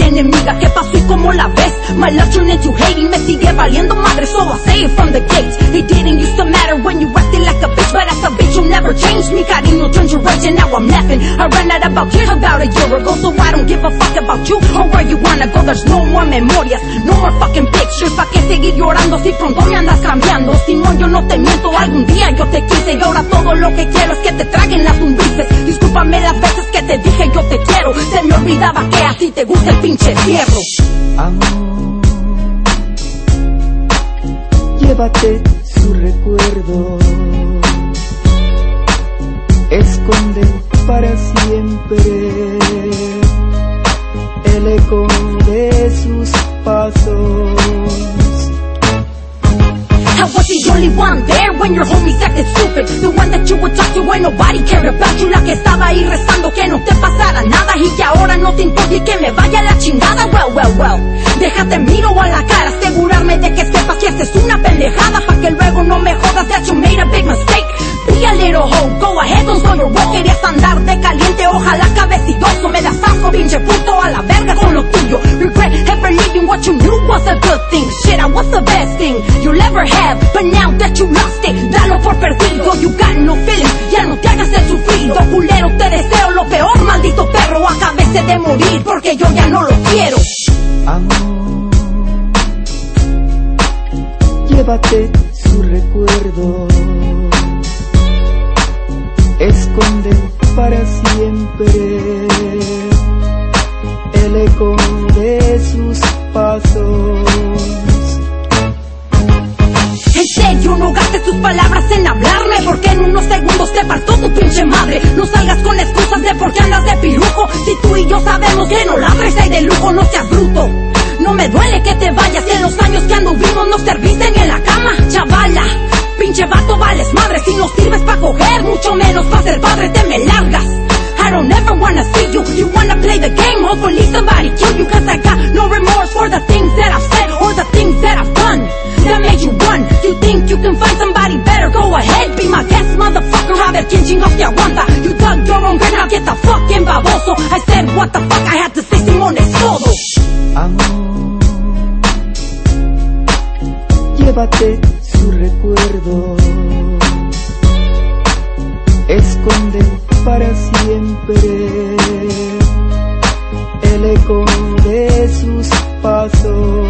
enemiga, ¿qué pasó y cómo la ves? My love turned into hating, me sigue valiendo madre, so I say it from the gates. It didn't used to matter when you acted like a bitch, but as a bitch you never changed. Mi cariño turned to rage and now I'm laughing. I ran out about tears about a year ago, so I don't give a fuck about you or where you wanna go. There's no more memorias, no more fucking pictures. ¿Pa' qué seguir llorando si pronto me andas cambiando? Si no, yo no te miento, algún día yo te quise y ahora todo lo que quiero es que te traguen las lombrices. Discúlpame las veces que te dije yo te quiero, se me olvidaba que así te gusta el pinche fierro. Amor, llévate su recuerdo, esconde para siempre el eco de sus pasos. I was the only one there when your homies acted stupid. The one that you would talk to when nobody cared about you. La que estaba ahí rezando que no te pasara nada y que ahora no te importa y que me vaya a la chingada. Well, déjate miro a la cara, asegurarme de que sepas que haces una pendejada, pa' que luego no me jodas that you made a big mistake. Be a little hoe, go ahead, don't slow your roll. Querías andar de caliente, ojalá cabecidoso. Me das asco, pinche puto, a la verga con lo tuyo. Regret ever leaving what you knew was a good thing. Shit, I was the best thing you'll ever have, but now that you lost it, dalo por perdido. You got no feelings, ya no te hagas el sufrido. Culero, te deseo lo peor, maldito perro. Acabese de morir porque yo ya no lo quiero. Amor, llévate su recuerdo, esconde para siempre el eco de sus pasos. En serio, no gastes tus palabras en hablarme, porque en unos segundos te partó tu pinche madre. No salgas con excusas de por qué andas de pirujo, si tú y yo sabemos que no la traes ahí de lujo. No seas bruto, no me duele que te vayas, que en los años que anduvimos no serviste ni en la cama. Chavala, pinche vato, vales madre, si no sirves pa' coger, mucho menos pa' ser padre, te me largas. I don't ever wanna see you, you wanna play the game, hopefully somebody kill you. Cause I got no remorse for the things that I've said or the things that I've done that made you run. You think you can find somebody better, go ahead, be my guest, motherfucker. A ver quién chingados te aguanta. You dug your own grave, now get the fucking baboso. I said what the fuck I had to say, Simón es todo. Amor, llévate su recuerdo, esconde para siempre el eco de sus pasos.